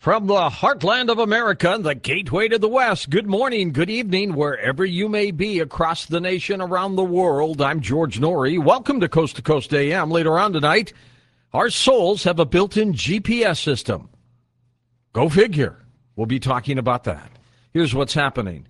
From the heartland of America, the gateway to the West, good morning, good evening, wherever you may be across the nation, around the world. I'm George Noory. Welcome to Coast AM. Later on tonight, our souls have a built-in GPS system. Go figure. We'll be talking about that. Here's what's happening.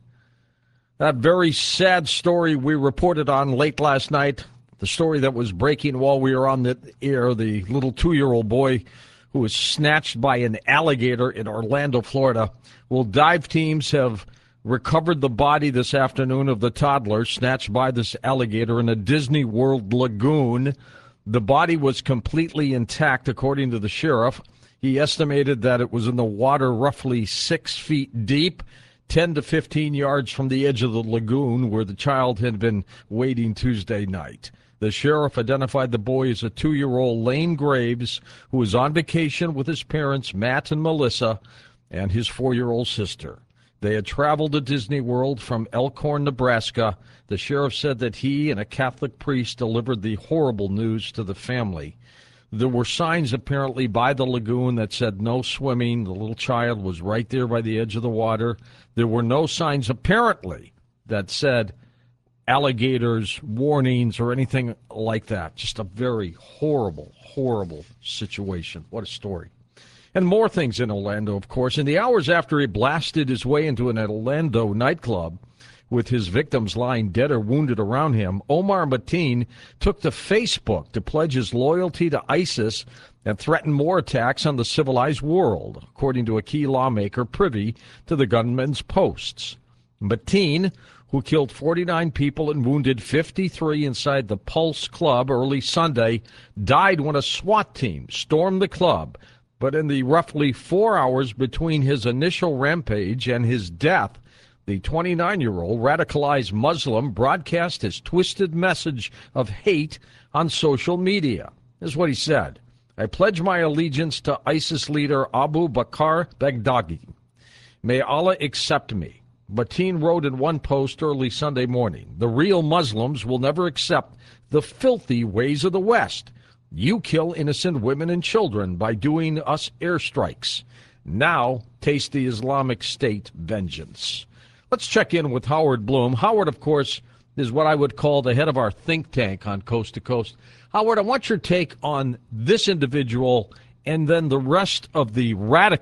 That very sad story we reported on late last night, the story that was breaking while we were on the air, the little 2-year-old boy who was snatched by an alligator in Orlando, Florida. Well, dive teams have recovered the body this afternoon of the toddler snatched by this alligator in a Disney World lagoon. The body was completely intact, according to the sheriff. He estimated that it was in the water roughly 6 feet deep, 10 to 15 yards from the edge of the lagoon where the child had been wading Tuesday night. The sheriff identified the boy as a 2-year-old Lane Graves, who was on vacation with his parents, Matt and Melissa, and his 4-year-old sister. They had traveled to Disney World from Elkhorn, Nebraska. The sheriff said that he and a Catholic priest delivered the horrible news to the family. There were signs apparently by the lagoon that said no swimming. The little child was right there by the edge of the water. There were no signs apparently that said alligators, warnings, or anything like that. Just a very horrible, horrible situation. What a story. And more things in Orlando, of course. In the hours after he blasted his way into an Orlando nightclub with his victims lying dead or wounded around him, Omar Mateen took to Facebook to pledge his loyalty to ISIS and threaten more attacks on the civilized world, according to a key lawmaker privy to the gunman's posts. Mateen, who killed 49 people and wounded 53 inside the Pulse Club early Sunday, died when a SWAT team stormed the club. But in the roughly 4 hours between his initial rampage and his death, the 29-year-old radicalized Muslim broadcast his twisted message of hate on social media. This is what he said. I pledge my allegiance to ISIS leader Abu Bakr Baghdadi. May Allah accept me. Mateen wrote in one post early Sunday morning, the real Muslims will never accept the filthy ways of the West. You kill innocent women and children by doing us airstrikes. Now taste the Islamic State vengeance. Let's check in with Howard Bloom. Howard, of course, is what I would call the head of our think tank on Coast to Coast. Howard, I want your take on this individual and then the rest of the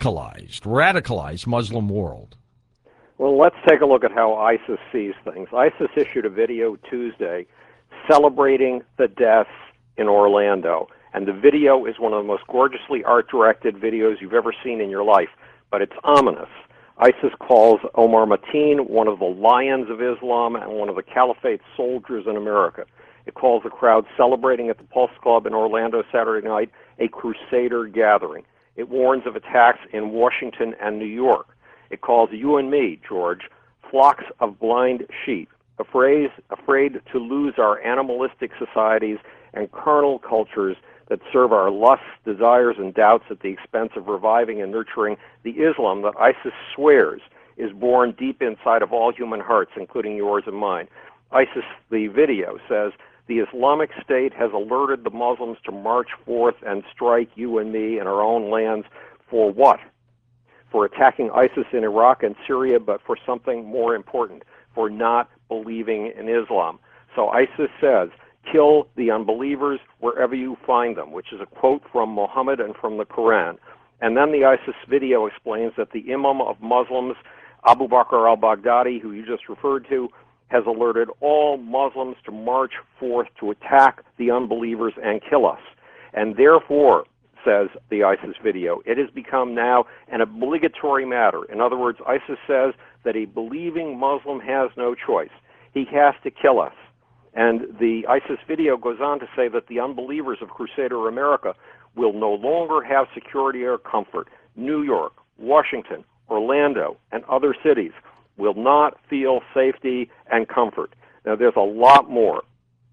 radicalized Muslim world. Well, let's take a look at how ISIS sees things. ISIS issued a video Tuesday celebrating the deaths in Orlando. And the video is one of the most gorgeously art-directed videos you've ever seen in your life, but it's ominous. ISIS calls Omar Mateen one of the lions of Islam and one of the Caliphate's soldiers in America. It calls the crowd celebrating at the Pulse Club in Orlando Saturday night a crusader gathering. It warns of attacks in Washington and New York. It calls you and me, George, flocks of blind sheep, afraid to lose our animalistic societies and carnal cultures that serve our lusts, desires, and doubts at the expense of reviving and nurturing the Islam that ISIS swears is born deep inside of all human hearts, including yours and mine. ISIS, the video, says, the Islamic State has alerted the Muslims to march forth and strike you and me in our own lands for what? For attacking ISIS in Iraq and Syria, but for something more important, for not believing in Islam. So ISIS says, kill the unbelievers wherever you find them, which is a quote from Muhammad and from the Quran. And then the ISIS video explains that the Imam of Muslims, Abu Bakr al-Baghdadi, who you just referred to, has alerted all Muslims to march forth to attack the unbelievers and kill us. And therefore, says the ISIS video, it has become now an obligatory matter. In other words, ISIS says that a believing Muslim has no choice. He has to kill us. And the ISIS video goes on to say that the unbelievers of Crusader America will no longer have security or comfort. New York, Washington, Orlando, and other cities will not feel safety and comfort. Now, there's a lot more.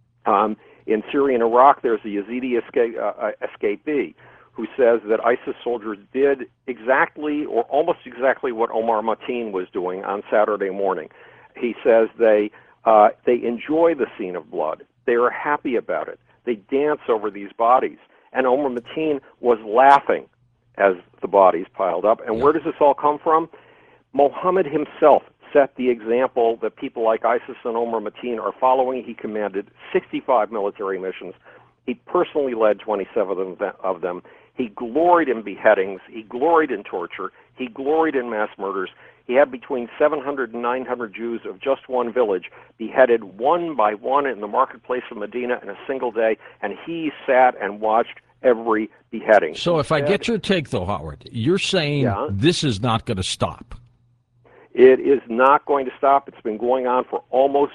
In Syria and Iraq, there's a Yazidi escapee who says that ISIS soldiers did exactly or almost exactly what Omar Mateen was doing on Saturday morning. He says they enjoy the scene of blood. They are happy about it. They dance over these bodies. And Omar Mateen was laughing as the bodies piled up. And where does this all come from? Mohammed himself set the example that people like ISIS and Omar Mateen are following. He commanded 65 military missions. He personally led 27 of them. He gloried in beheadings. He gloried in torture. He gloried in mass murders. He had between 700 and 900 Jews of just one village beheaded one by one in the marketplace of Medina in a single day, and he sat and watched every beheading. So if I get your take, though, Howard, you're saying this is not going to stop. It is not going to stop. It's been going on for almost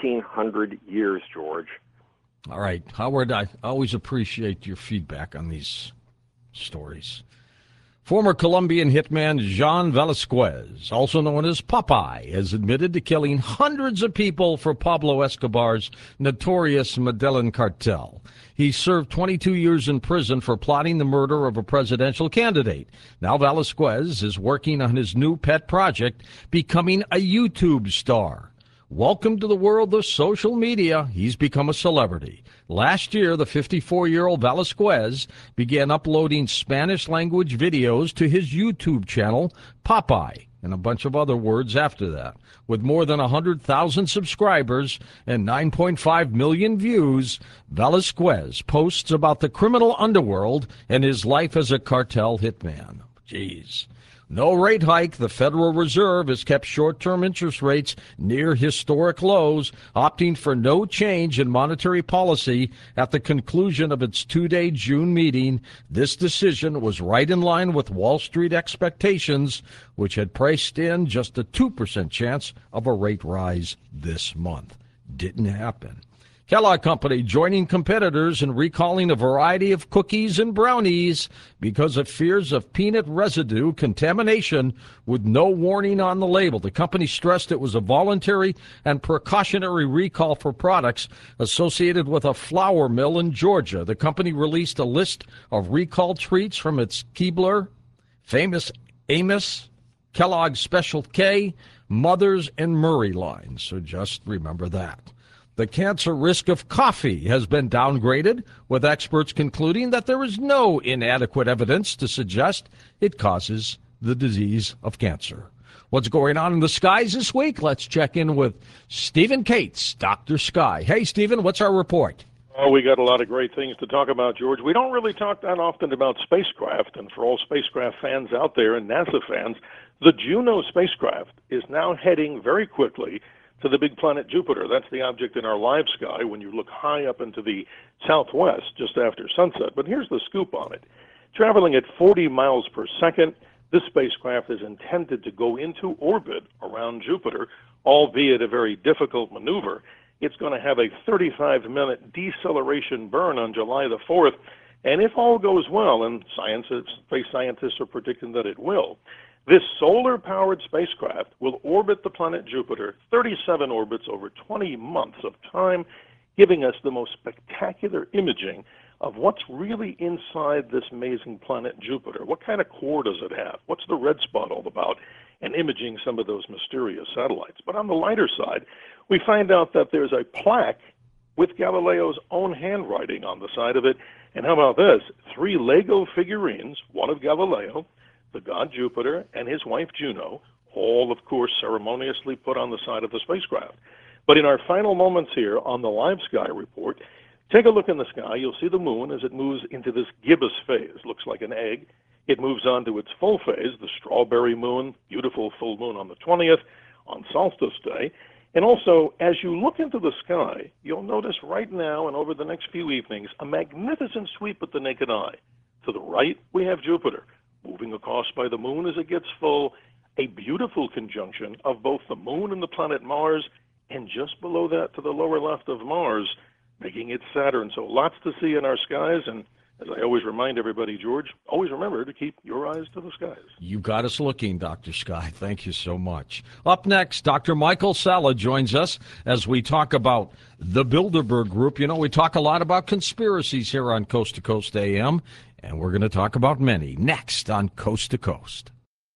1,400 years, George. All right, Howard, I always appreciate your feedback on these stories. Former Colombian hitman Jean Velasquez, also known as Popeye, has admitted to killing hundreds of people for Pablo Escobar's notorious Medellin cartel. He served 22 years in prison for plotting the murder of a presidential candidate. Now Velasquez is working on his new pet project, becoming a YouTube star. Welcome to the world of social media. He's become a celebrity. Last year, the 54-year-old Velasquez began uploading Spanish-language videos to his YouTube channel, Popeye, and a bunch of other words after that. With more than 100,000 subscribers and 9.5 million views, Velasquez posts about the criminal underworld and his life as a cartel hitman. Jeez. No rate hike. The Federal Reserve has kept short-term interest rates near historic lows, opting for no change in monetary policy at the conclusion of its two-day June meeting. This decision was right in line with Wall Street expectations, which had priced in just a 2% chance of a rate rise this month. Didn't happen. Kellogg Company joining competitors in recalling a variety of cookies and brownies because of fears of peanut residue contamination with no warning on the label. The company stressed it was a voluntary and precautionary recall for products associated with a flour mill in Georgia. The company released a list of recalled treats from its Keebler, Famous Amos, Kellogg's Special K, Mother's, and Murray lines. So just remember that. The cancer risk of coffee has been downgraded, with experts concluding that there is no inadequate evidence to suggest it causes the disease of cancer. What's going on in the skies this week? Let's check in with Stephen Cates, Dr. Sky. Hey, Stephen, what's our report? Oh, we got a lot of great things to talk about, George. We don't really talk that often about spacecraft, and for all spacecraft fans out there and NASA fans, the Juno spacecraft is now heading very quickly to the big planet Jupiter. That's the object in our live sky when you look high up into the southwest just after sunset. But here's the scoop on it. Traveling at 40 miles per second, this spacecraft is intended to go into orbit around Jupiter, albeit a very difficult maneuver. It's going to have a 35-minute deceleration burn on July the 4th, and if all goes well, and space scientists are predicting that it will, this solar-powered spacecraft will orbit the planet Jupiter 37 orbits over 20 months of time, giving us the most spectacular imaging of what's really inside this amazing planet Jupiter. What kind of core does it have? What's the red spot all about? And imaging some of those mysterious satellites. But on the lighter side, we find out that there's a plaque with Galileo's own handwriting on the side of it. And how about this? 3 Lego figurines, one of Galileo, the god Jupiter, and his wife Juno, all, of course, ceremoniously put on the side of the spacecraft. But in our final moments here on the Live Sky Report, take a look in the sky. You'll see the moon as it moves into this gibbous phase. Looks like an egg. It moves on to its full phase, the strawberry moon, beautiful full moon on the 20th, on Solstice Day. And also, as you look into the sky, you'll notice right now and over the next few evenings, a magnificent sweep with the naked eye. To the right, we have Jupiter, moving across by the moon as it gets full, a beautiful conjunction of both the moon and the planet Mars, and just below that to the lower left of Mars, making it Saturn. So lots to see in our skies, and as I always remind everybody, George, always remember to keep your eyes to the skies. You got us looking, Dr. Sky. Thank you so much. Up next, Dr. Michael Salla joins us as we talk about the Bilderberg Group. You know, we talk a lot about conspiracies here on Coast to Coast AM, and we're going to talk about many next on Coast to Coast.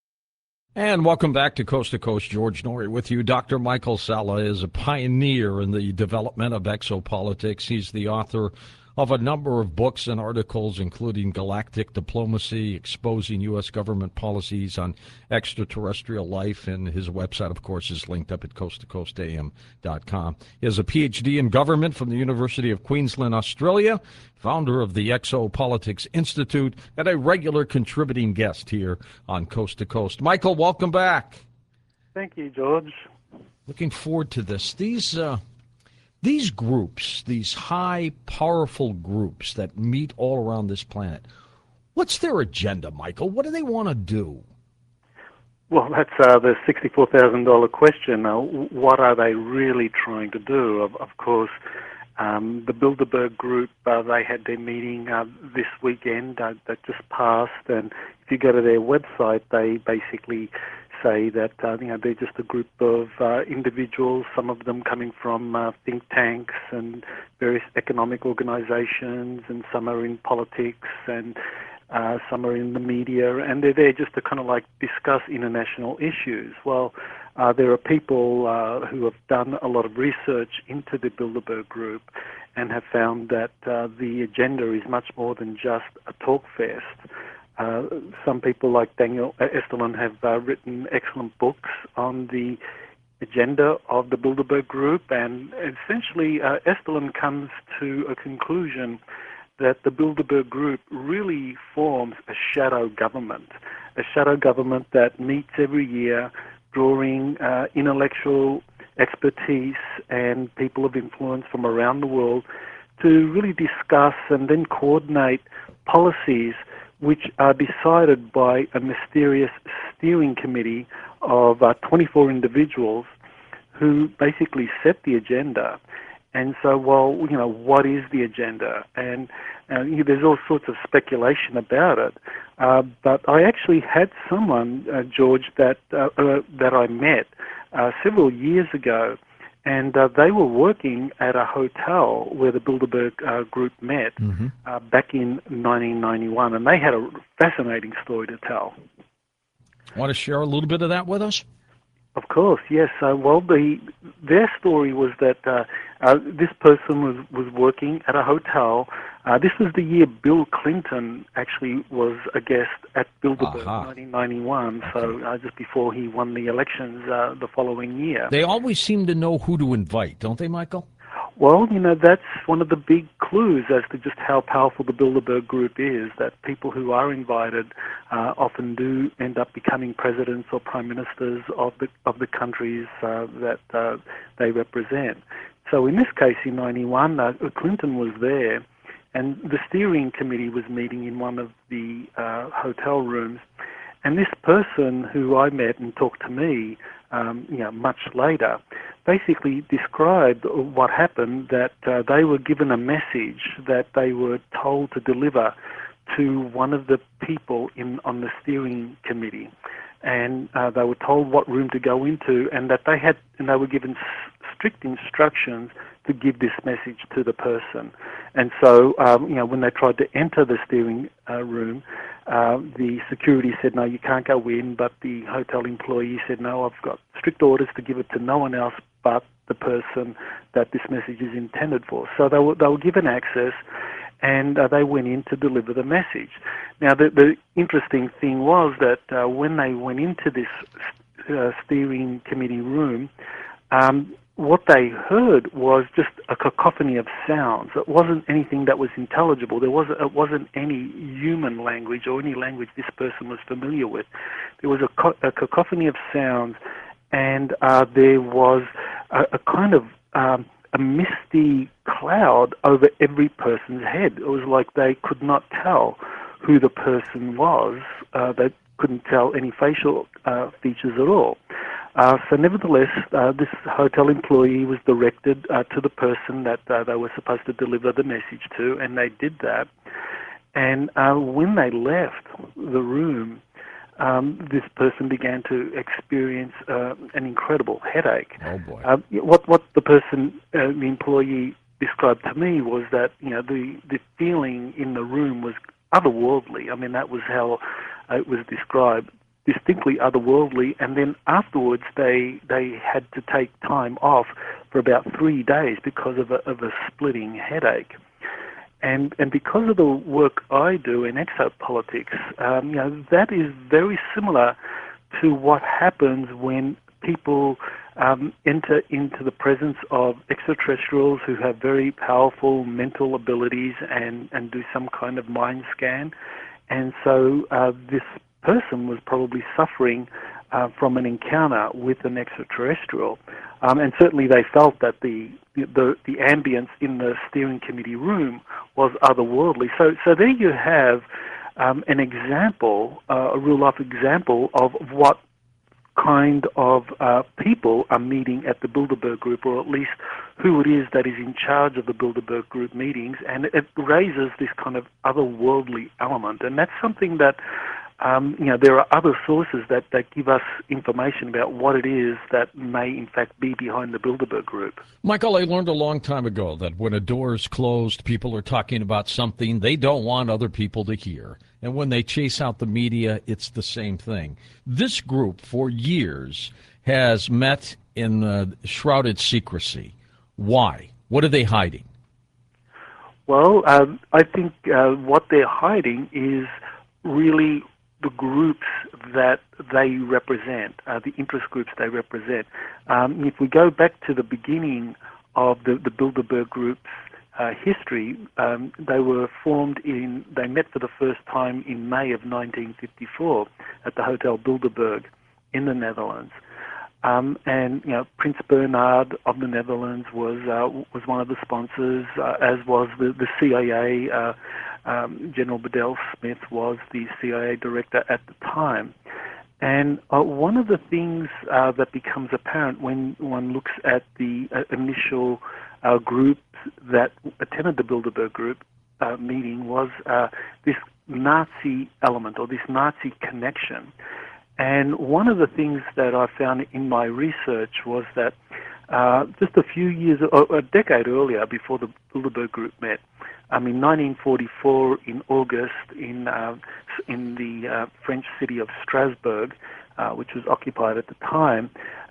And welcome back to Coast. George Noory with you. Dr. Michael Salla is a pioneer in the development of exopolitics. He's the author of a number of books and articles, including Galactic Diplomacy, Exposing U.S. Government Policies on Extraterrestrial Life. And his website, of course, is linked up at coasttocoastam.com. He has a Ph.D. in government from the University of Queensland, Australia, founder of the Exopolitics Institute, and a regular contributing guest here on Coast to Coast. Michael, welcome back. Thank you, George. Looking forward to this. These groups, these high, powerful groups that meet all around this planet, what's their agenda, Michael? What do they want to do? Well, that's the $64,000 question. What are they really trying to do? Of course, the Bilderberg Group, they had their meeting this weekend that just passed, and if you go to their website, they basically say that they're just a group of individuals, some of them coming from think tanks and various economic organizations, and some are in politics, and some are in the media, and they're there just to kind of like discuss international issues. Well, there are people who have done a lot of research into the Bilderberg Group and have found that the agenda is much more than just a talk fest. Some people like Daniel Estulin have written excellent books on the agenda of the Bilderberg Group, and essentially Estulin comes to a conclusion that the Bilderberg Group really forms a shadow government that meets every year, drawing intellectual expertise and people of influence from around the world to really discuss and then coordinate policies which are decided by a mysterious steering committee of 24 individuals who basically set the agenda. And so, well, what is the agenda? And there's all sorts of speculation about it. But I actually had someone, George, that I met several years ago, and they were working at a hotel where the Bilderberg Group met back in 1991, and they had a fascinating story to tell. Want to share a little bit of that with us? Of course, yes. Their story was that this person was working at a hotel. This was the year Bill Clinton actually was a guest at Bilderberg, 1991, so just before he won the elections the following year. They always seem to know who to invite, don't they, Michael? Well, that's one of the big clues as to just how powerful the Bilderberg Group is, that people who are invited often do end up becoming presidents or prime ministers of the countries that they represent. So in this case, in 91, Clinton was there, and the steering committee was meeting in one of the hotel rooms, and this person who I met and talked to me much later, basically described what happened, that they were given a message that they were told to deliver to one of the people on the steering committee, and they were told what room to go into, and that they were given strict instructions to give this message to the person. And so, when they tried to enter the steering room, the security said, no, you can't go in, but the hotel employee said, no, I've got strict orders to give it to no one else but the person that this message is intended for. So they were given access, and they went in to deliver the message. Now, the interesting thing was that when they went into this steering committee room, what they heard was just a cacophony of sounds. It wasn't anything that was intelligible. It wasn't any human language or any language this person was familiar with. There was a cacophony of sounds, and there was a kind of a misty cloud over every person's head. It was like they could not tell who the person was. They couldn't tell any facial features at all. So nevertheless, this hotel employee was directed to the person that they were supposed to deliver the message to, and they did that. And when they left the room, this person began to experience an incredible headache. Oh boy! What the person, the employee, described to me was that the feeling in the room was otherworldly. I mean, that was how it was described. Distinctly otherworldly, and then afterwards they had to take time off for about 3 days because of a splitting headache. and because of the work I do in exopolitics, that is very similar to what happens when people enter into the presence of extraterrestrials who have very powerful mental abilities and do some kind of mind scan. And so this person was probably suffering from an encounter with an extraterrestrial. And certainly they felt that the ambience in the steering committee room was otherworldly. So there you have an example, a real-life example of what kind of people are meeting at the Bilderberg Group, or at least who it is that is in charge of the Bilderberg Group meetings, and it raises this kind of otherworldly element. And that's something that, there are other sources that give us information about what it is that may in fact be behind the Bilderberg Group. Michael, I learned a long time ago that when a door is closed, people are talking about something they don't want other people to hear. And when they chase out the media, it's the same thing. This group, for years, has met in shrouded secrecy. Why? What are they hiding? Well, I think what they're hiding is really the groups that they represent, the interest groups they represent. If we go back to the beginning of the Bilderberg Group's history, they met for the first time in May of 1954 at the Hotel Bilderberg in the Netherlands. And Prince Bernhard of the Netherlands was one of the sponsors, as was the CIA. General Bedell Smith was the CIA director at the time. And one of the things that becomes apparent when one looks at the initial groups that attended the Bilderberg Group meeting was this Nazi element, or this Nazi connection. And one of the things that I found in my research was that just a few years, a decade earlier, before the Bilderberg Group met, in 1944, in August, in the French city of Strasbourg, which was occupied at the time,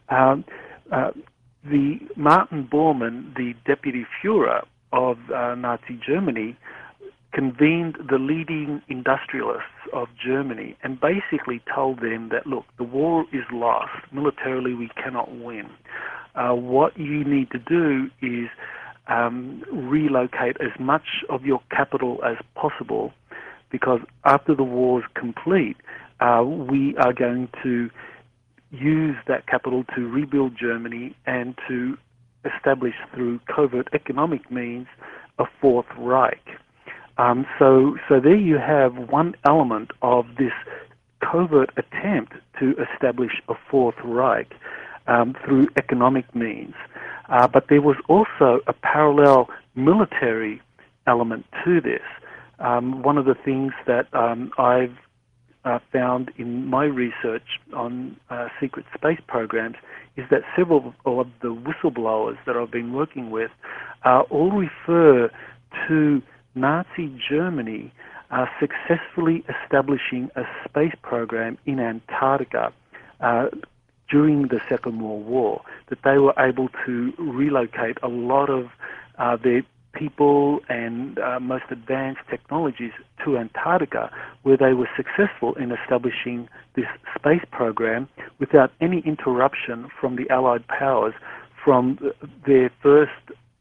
the Martin Bormann, the deputy Führer of Nazi Germany, convened the leading industrialists of Germany and basically told them that, look, the war is lost. Militarily, we cannot win. What you need to do is relocate as much of your capital as possible, because after the war's complete, we are going to use that capital to rebuild Germany and to establish through covert economic means a Fourth Reich. So there you have one element of this covert attempt to establish a Fourth Reich through economic means. But there was also a parallel military element to this. One of the things that I've found in my research on secret space programs is that several of the whistleblowers that I've been working with all refer to Nazi Germany successfully establishing a space program in Antarctica during the Second World War, that they were able to relocate a lot of their people and most advanced technologies to Antarctica, where they were successful in establishing this space program without any interruption from the Allied powers from their first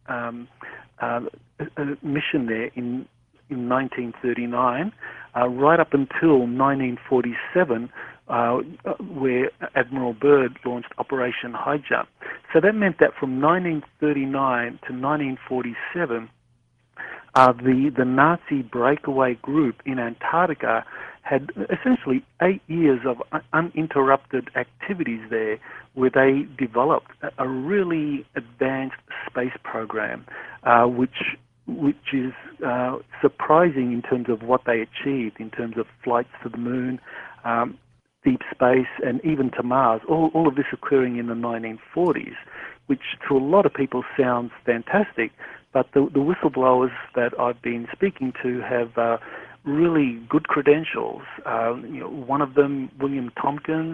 mission there in 1939, right up until 1947, where Admiral Byrd launched Operation High Jump. So that meant that from 1939 to 1947, the Nazi breakaway group in Antarctica had essentially 8 years of uninterrupted activities there, where they developed a really advanced space program, which is surprising in terms of what they achieved, in terms of flights to the moon, deep space, and even to Mars, all of this occurring in the 1940s, which to a lot of people sounds fantastic, but the whistleblowers that I've been speaking to have really good credentials. One of them, William Tompkins,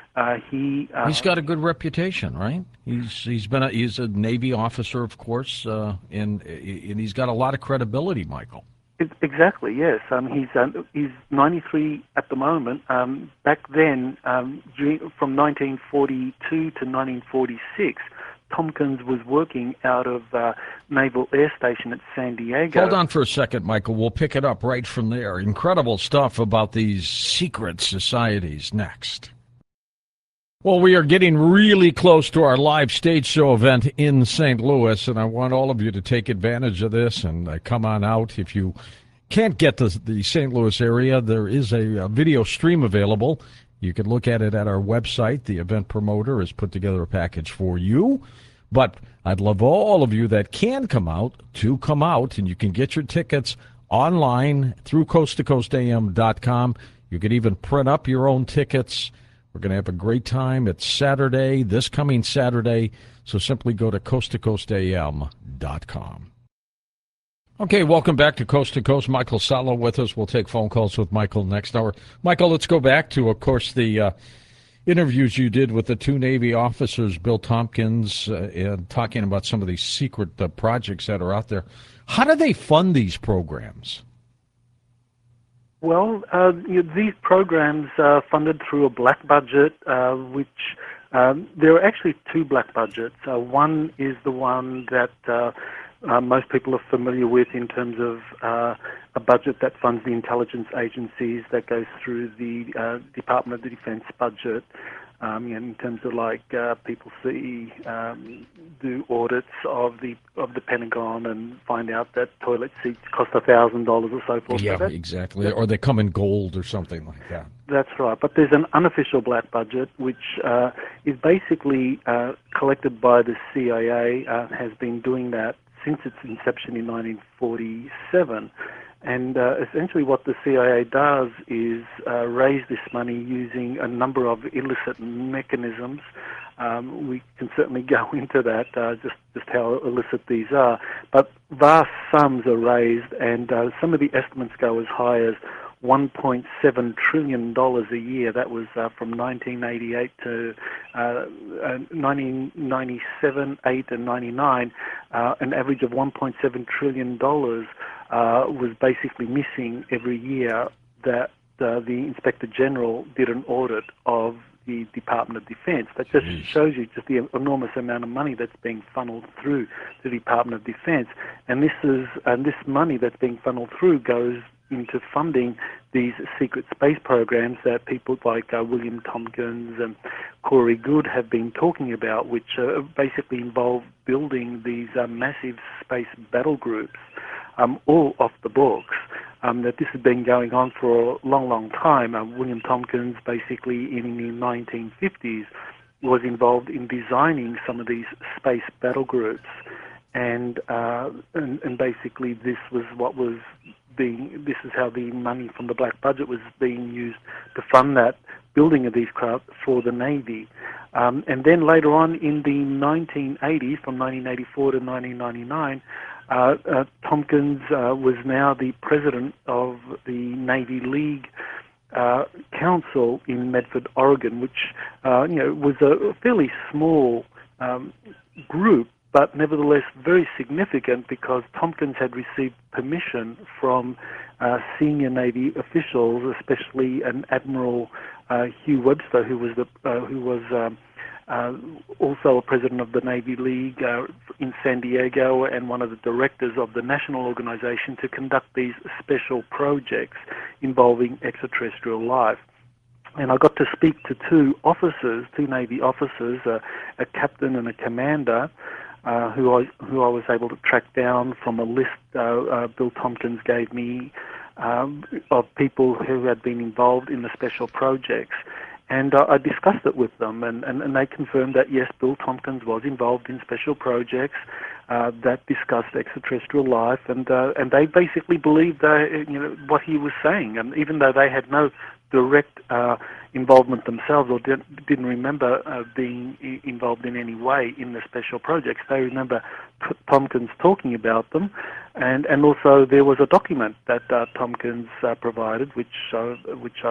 He's got a good reputation, right? He's a Navy officer, of course, and he's got a lot of credibility, Michael. Exactly, yes. He's 93 at the moment. Back then, from 1942 to 1946, Tompkins was working out of Naval Air Station at San Diego. Hold on for a second, Michael. We'll pick it up right from there. Incredible stuff about these secret societies next. Well, we are getting really close to our live stage show event in St. Louis, and I want all of you to take advantage of this and come on out. If you can't get to the St. Louis area, there is a video stream available. You can look at it at our website. The event promoter has put together a package for you. But I'd love all of you that can come out to come out, and you can get your tickets online through coasttocoastam.com. You can even print up your own tickets. We're going to have a great time. It's Saturday, this coming Saturday, so simply go to coasttocoastam.com. Okay, welcome back to Coast to Coast. Michael Salo with us. We'll take phone calls with Michael next hour. Michael, let's go back to, of course, the interviews you did with the two Navy officers, Bill Tompkins, and talking about some of these secret projects that are out there. How do they fund these programs? Well, these programs are funded through a black budget, which there are actually two black budgets. One is the one that most people are familiar with in terms of a budget that funds the intelligence agencies, that goes through the Department of the Defense budget. In terms of people do audits of the Pentagon and find out that toilet seats cost $1,000 or so forth. Yeah, exactly. Or they come in gold or something like that. That's right. But there's an unofficial black budget, which is basically collected by the CIA, has been doing that since its inception in 1947. And essentially what the CIA does is raise this money using a number of illicit mechanisms. We can certainly go into that, just how illicit these are. But vast sums are raised, and some of the estimates go as high as $1.7 trillion a year. That was from 1988 to 1997, 8, and 99. An average of $1.7 trillion was basically missing every year that the Inspector General did an audit of the Department of Defense. That just shows you just the enormous amount of money that's being funneled through the Department of Defense. And this money that's being funneled through goes into funding these secret space programs that people like William Tompkins and Corey Goode have been talking about, which basically involve building these massive space battle groups, all off the books. That this has been going on for a long, long time. William Tompkins, basically in the 1950s, was involved in designing some of these space battle groups, and basically this was what was this is how the money from the black budget was being used to fund that building of these craft for the Navy. And then later on in the 1980s, from 1984 to 1999, Tompkins was now the president of the Navy League Council in Medford, Oregon, which was a fairly small group, but nevertheless very significant, because Tompkins had received permission from senior Navy officials, especially an Admiral Hugh Webster, who was also a president of the Navy League in San Diego and one of the directors of the national organization, to conduct these special projects involving extraterrestrial life. And I got to speak to two Navy officers, a captain and a commander, who I was able to track down from a list Bill Tompkins gave me of people who had been involved in the special projects. And I discussed it with them, and they confirmed that, yes, Bill Tompkins was involved in special projects that discussed extraterrestrial life, and they basically believed what he was saying. And even though they had no direct involvement themselves, or didn't remember being involved in any way in the special projects, they remember Tompkins talking about them. And also there was a document that Tompkins provided, which I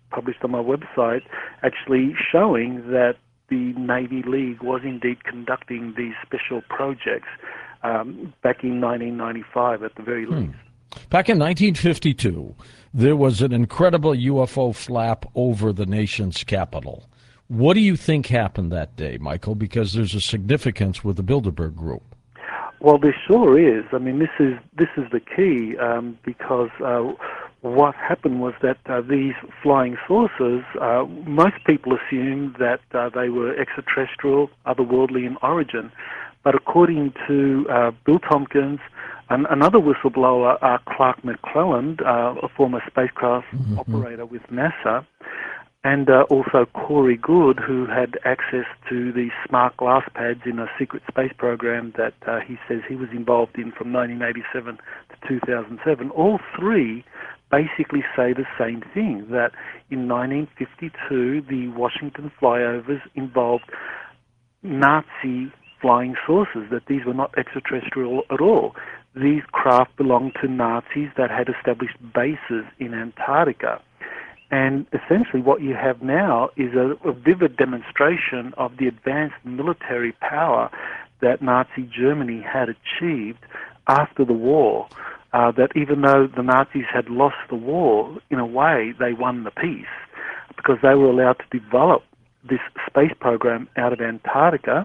published on my website, actually showing that the Navy League was indeed conducting these special projects back in 1995 at the very least. Back in 1952, there was an incredible UFO flap over the nation's capital. What do you think happened that day, Michael? Because there's a significance with the Bilderberg Group. Well, there sure is. I mean, this is the key because what happened was that these flying saucers, most people assumed that they were extraterrestrial, otherworldly in origin. But according to Bill Tompkins, another whistleblower, Clark McClelland, a former spacecraft operator with NASA, and also Corey Goode, who had access to the smart glass pads in a secret space program that he says he was involved in from 1987 to 2007. All three basically say the same thing, that in 1952 the Washington flyovers involved Nazi flying saucers, that these were not extraterrestrial at all. These craft belonged to Nazis that had established bases in Antarctica. And essentially what you have now is a vivid demonstration of the advanced military power that Nazi Germany had achieved after the war, that even though the Nazis had lost the war, in a way they won the peace, because they were allowed to develop this space program out of Antarctica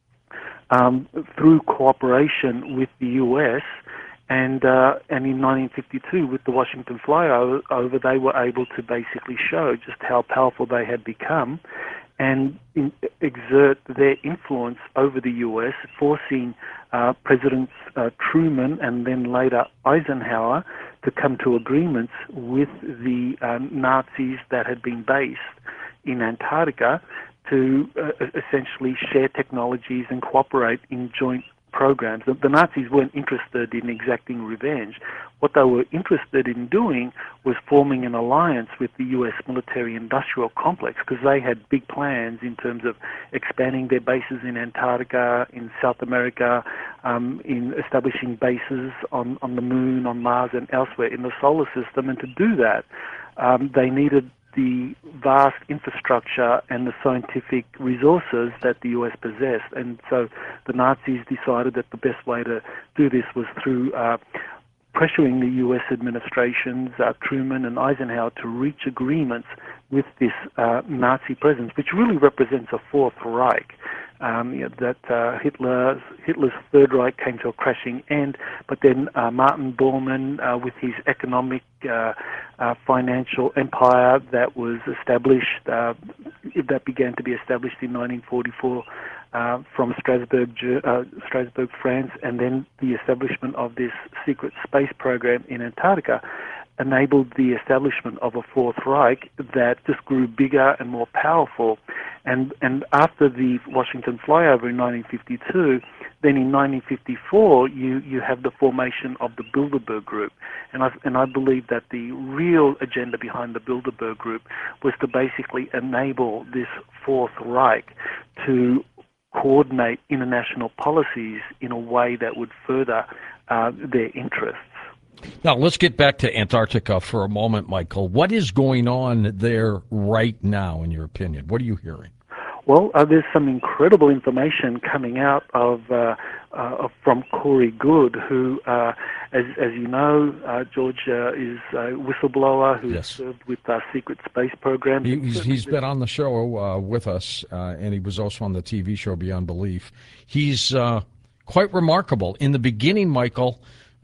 through cooperation with the US. And in 1952, with the Washington flyover, they were able to basically show just how powerful they had become and exert their influence over the US, forcing Presidents Truman and then later Eisenhower to come to agreements with the Nazis that had been based in Antarctica to essentially share technologies and cooperate in joint programs. The Nazis weren't interested in exacting revenge. What they were interested in doing was forming an alliance with the US military-industrial complex, because they had big plans in terms of expanding their bases in Antarctica, in South America, in establishing bases on the moon, on Mars, and elsewhere in the solar system. And to do that, they needed the vast infrastructure and the scientific resources that the US possessed. And so the Nazis decided that the best way to do this was through pressuring the US administrations, Truman and Eisenhower, to reach agreements with this Nazi presence, which really represents a Fourth Reich. That Hitler's Third Reich came to a crashing end, but then Martin Bormann, with his economic financial empire that was established, that began to be established in 1944 from Strasbourg, France, and then the establishment of this secret space program in Antarctica, enabled the establishment of a Fourth Reich that just grew bigger and more powerful. And after the Washington flyover in 1952, then in 1954 you have the formation of the Bilderberg Group. And I believe that the real agenda behind the Bilderberg Group was to basically enable this Fourth Reich to coordinate international policies in a way that would further their interests. Now, let's get back to Antarctica for a moment, Michael. What is going on there right now, in your opinion? What are you hearing? Well, there's some incredible information coming out of from Corey Goode, who, as you know, George, is a whistleblower who served with our secret space program. He's been on the show with us, and he was also on the TV show Beyond Belief. He's quite remarkable. In the beginning, Michael,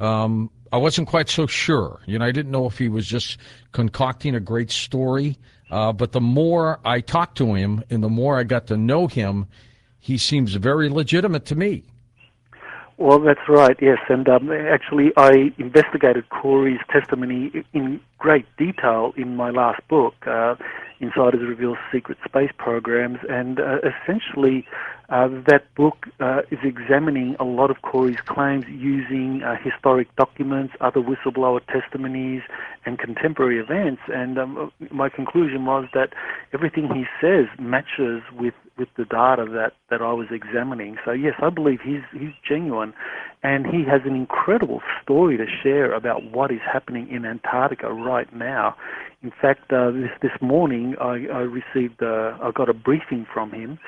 I wasn't quite so sure. I didn't know if he was just concocting a great story. But the more I talked to him and the more I got to know him, he seems very legitimate to me. Well, that's right, yes. And actually, I investigated Corey's testimony in great detail in my last book, Insiders Reveal Secret Space Programs. And essentially, that book is examining a lot of Corey's claims using historic documents, other whistleblower testimonies, and contemporary events. And my conclusion was that everything he says matches with the data that I was examining. So yes, I believe he's genuine. and he has an incredible story to share about what is happening in Antarctica right now. In fact, this morning I got a briefing from him,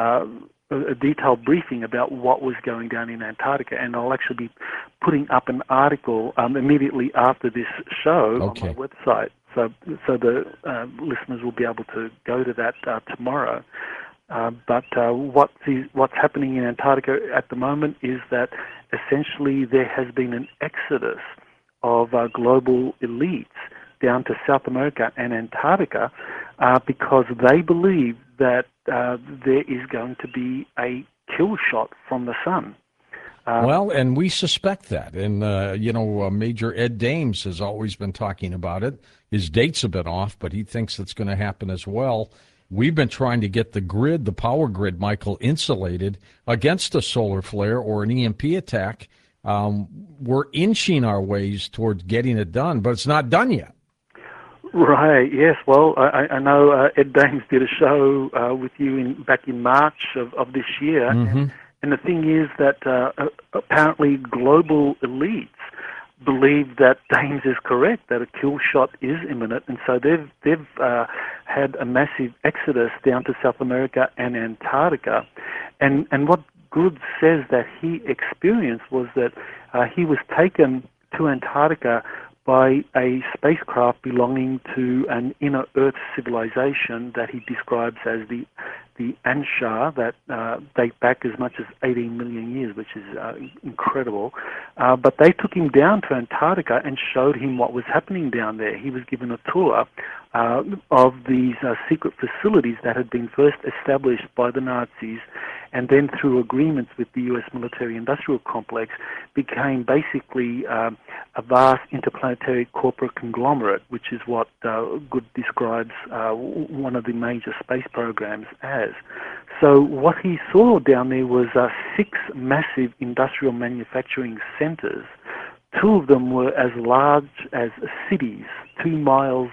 a detailed briefing about what was going down in Antarctica, and I'll actually be putting up an article immediately after this show on my website, so the listeners will be able to go to that tomorrow. But what's happening in Antarctica at the moment is that essentially there has been an exodus of global elites down to South America and Antarctica because they believe that there is going to be a kill shot from the sun. Well, and we suspect that. And, Major Ed Dames has always been talking about it. His dates have been off, but he thinks it's going to happen as well. We've been trying to get the power grid, Michael, insulated against a solar flare or an EMP attack. We're inching our ways towards getting it done, but it's not done yet. Right, yes. Well, I know Ed Dames did a show with you back in March of this year. Mm-hmm. And the thing is that apparently global elites believe that Dames is correct, that a kill shot is imminent, and so they've had a massive exodus down to South America and Antarctica. And what Good says that he experienced was that he was taken to Antarctica by a spacecraft belonging to an inner Earth civilization that he describes as the Anshar, that date back as much as 18 million years, which is incredible. But they took him down to Antarctica and showed him what was happening down there. He was given a tour of these secret facilities that had been first established by the Nazis, and then through agreements with the U.S. military-industrial complex became basically a vast interplanetary corporate conglomerate, which is what Good describes one of the major space programs as. So what he saw down there was 6 massive industrial manufacturing centers. 2 of them were as large as cities, 2 miles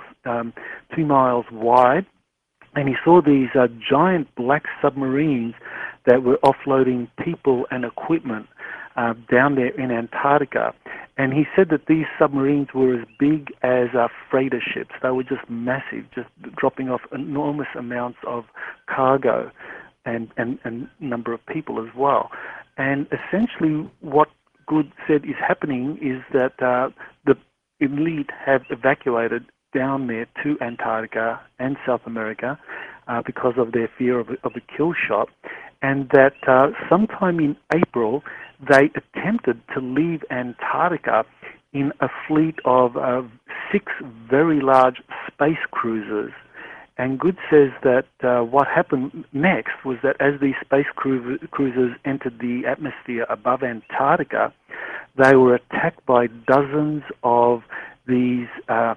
wide, and he saw these giant black submarines that were offloading people and equipment down there in Antarctica. And he said that these submarines were as big as freighter ships. They were just massive, just dropping off enormous amounts of cargo and number of people as well. And essentially what Good said is happening is that the elite have evacuated down there to Antarctica and South America because of their fear of a kill shot, and that sometime in April they attempted to leave Antarctica in a fleet of 6 very large space cruisers. And Good says that what happened next was that as these space cruisers entered the atmosphere above Antarctica, they were attacked by dozens of these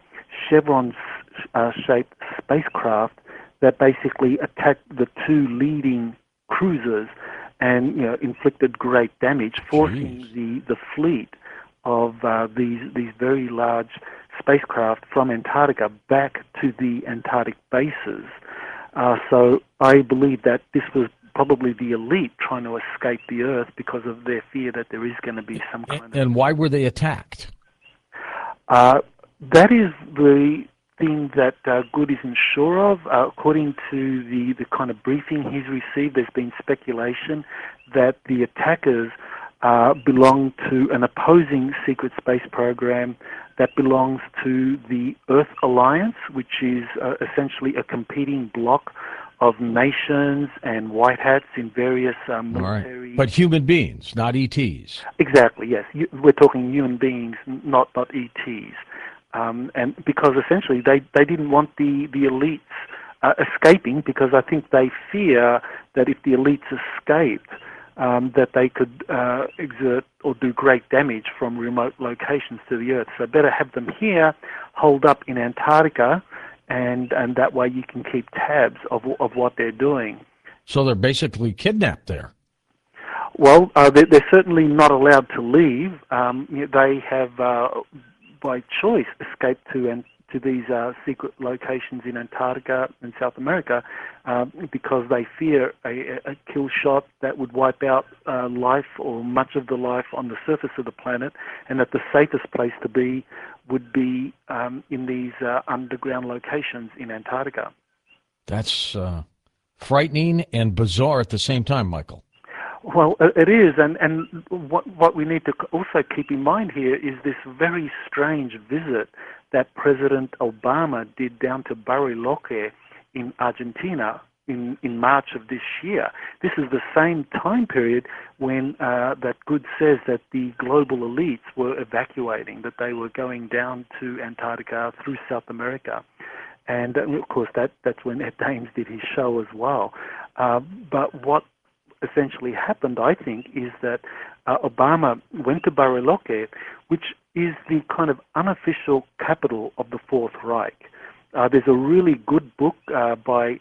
chevron-shaped spacecraft that basically attacked the 2 leading cruisers and inflicted great damage, forcing the fleet of these very large spacecraft from Antarctica back to the Antarctic bases. So I believe that this was probably the elite trying to escape the Earth because of their fear that there is going to be some kind of... And why were they attacked? That is the thing that Good isn't sure of. According to the kind of briefing he's received, there's been speculation that the attackers belong to an opposing secret space program that belongs to the Earth Alliance, which is essentially a competing bloc of nations and white hats in various military... Right. But human beings, not ETs. Exactly, yes. We're talking human beings, not ETs. And because essentially they didn't want the elites escaping, because I think they fear that if the elites escaped, that they could exert or do great damage from remote locations to the Earth. So better have them here, holed up in Antarctica, and that way you can keep tabs of what they're doing. So they're basically kidnapped there. Well, they're certainly not allowed to leave. They have, by choice, escaped to to these secret locations in Antarctica and South America because they fear a kill shot that would wipe out life or much of the life on the surface of the planet, and that the safest place to be would be in these underground locations in Antarctica. That's frightening and bizarre at the same time, Michael. Well, it is, and what we need to also keep in mind here is this very strange visit that President Obama did down to Bariloche in Argentina in March of this year. This is the same time period when that Good says that the global elites were evacuating, that they were going down to Antarctica through South America. And of course, that's when Ed Dames did his show as well. But what essentially happened, I think, is that Obama went to Bariloche, which is the kind of unofficial capital of the Fourth Reich. There's a really good book by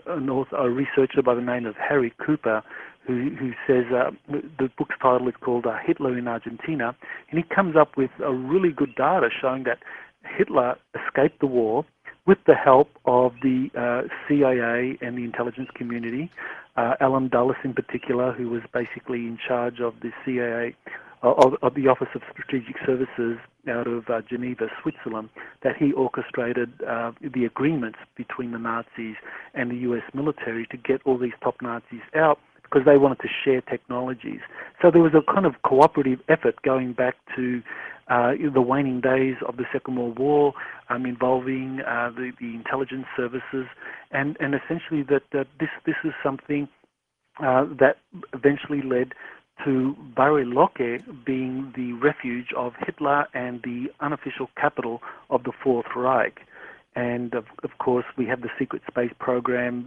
a researcher by the name of Harry Cooper, who says the book's title is called Hitler in Argentina, and he comes up with a really good data showing that Hitler escaped the war with the help of the CIA and the intelligence community, Alan Dulles in particular, who was basically in charge of the CIA, of the Office of Strategic Services out of Geneva, Switzerland, that he orchestrated the agreements between the Nazis and the US military to get all these top Nazis out because they wanted to share technologies. So there was a kind of cooperative effort going back to the waning days of the Second World War, involving the intelligence services, and essentially that this is something that eventually led to Bariloche being the refuge of Hitler and the unofficial capital of the Fourth Reich. And of course, we have the secret space program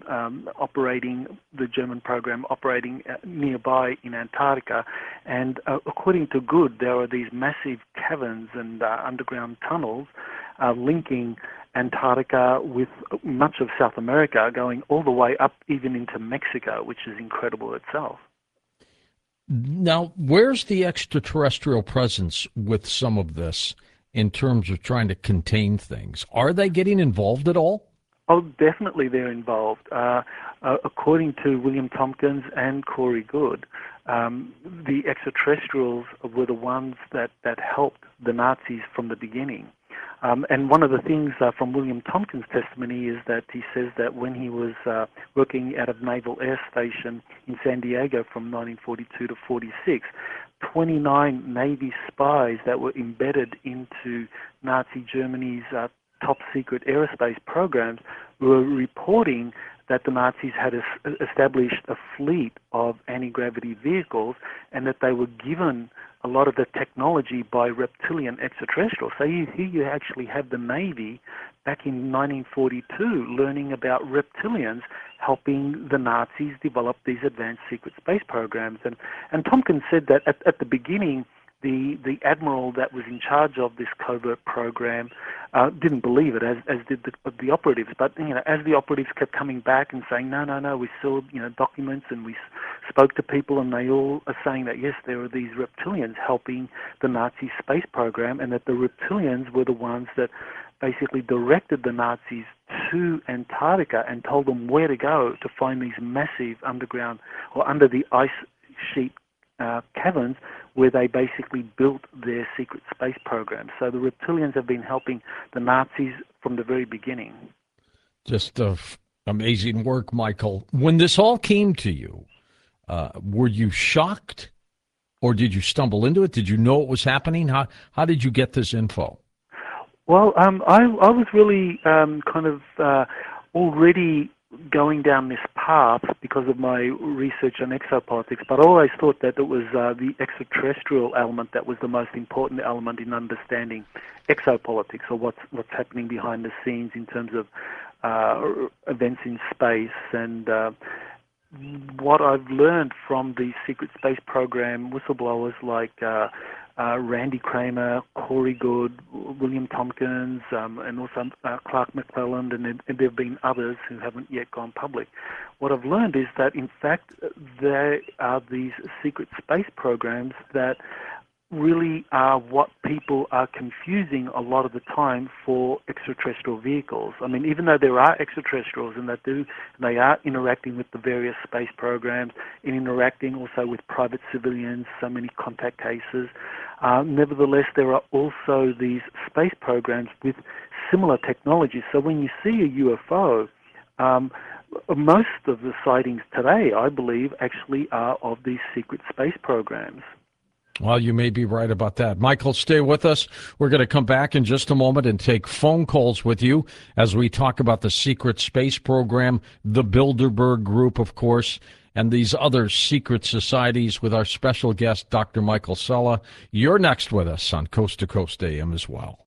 the German program operating nearby in Antarctica. And according to Good, there are these massive caverns and underground tunnels linking Antarctica with much of South America, going all the way up even into Mexico, which is incredible itself. Now, where's the extraterrestrial presence with some of this in terms of trying to contain things? Are they getting involved at all? Oh, definitely they're involved. According to William Tompkins and Corey Good, the extraterrestrials were the ones that helped the Nazis from the beginning. And one of the things from William Tompkins' testimony is that he says that when he was working out of Naval Air Station in San Diego from 1942 to 46, 29 Navy spies that were embedded into Nazi Germany's top secret aerospace programs were reporting that the Nazis had established a fleet of anti-gravity vehicles and that they were given a lot of the technology by reptilian extraterrestrials. So here you actually have the Navy back in 1942 learning about reptilians helping the Nazis develop these advanced secret space programs. And Tompkins said that at the beginning, the admiral that was in charge of this covert program didn't believe it, as did the operatives. But as the operatives kept coming back and saying, no, we saw documents and we spoke to people, and they all are saying that yes, there are these reptilians helping the Nazi space program, and that the reptilians were the ones that basically directed the Nazis to Antarctica and told them where to go to find these massive underground or under the ice sheet caverns where they basically built their secret space program. So the reptilians have been helping the Nazis from the very beginning. Just amazing work, Michael. When this all came to you, were you shocked, or did you stumble into it? Did you know it was happening? How did you get this info? Well, I was really kind of already going down this path because of my research on exopolitics, but I always thought that it was the extraterrestrial element that was the most important element in understanding exopolitics, or what's happening behind the scenes in terms of events in space. And what I've learned from the secret space program whistleblowers like Randy Kramer, Corey Good, William Tompkins, and also Clark McClelland, and there have been others who haven't yet gone public. What I've learned is that, in fact, there are these secret space programs that really are what people are confusing a lot of the time for extraterrestrial vehicles. I mean, even though there are extraterrestrials and they are interacting with the various space programs and interacting also with private civilians, so many contact cases, nevertheless, there are also these space programs with similar technologies. So when you see a UFO, most of the sightings today, I believe, actually are of these secret space programs. Well, you may be right about that. Michael, stay with us. We're going to come back in just a moment and take phone calls with you as we talk about the secret space program, the Bilderberg Group, of course, and these other secret societies with our special guest, Dr. Michael Sella. You're next with us on Coast to Coast AM as well.